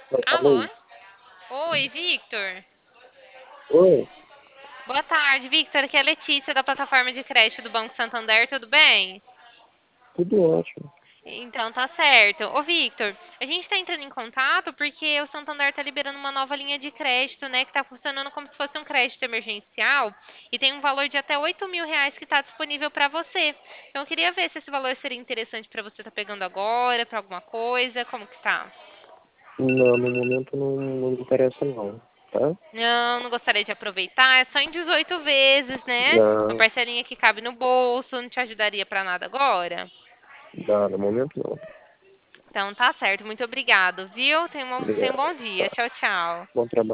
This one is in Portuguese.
Eu Alô? falei, Oi, Victor. oi, Boa tarde, Victor. Aqui é a Letícia da plataforma de crédito do Banco Santander, tudo bem? tudo ótimo. Então tá certo. Ô, Victor, a gente está entrando em contato porque o Santander está liberando uma nova linha de crédito, né? Que está funcionando como se fosse um crédito emergencial e tem um valor de até R$ 8.000 que está disponível para você. Então eu queria ver se esse valor seria interessante para você estar pegando agora, para alguma coisa, como que tá? Não, no momento não me interessa não, tá? Não, não gostaria de aproveitar. É só em 18 vezes, né? Uma Não, parcelinha que cabe no bolso, não te ajudaria pra nada agora? não, no momento não. Então tá certo, muito obrigado, viu? Tenha um Obrigado. bom dia. Tá. Tchau, tchau. Bom trabalho.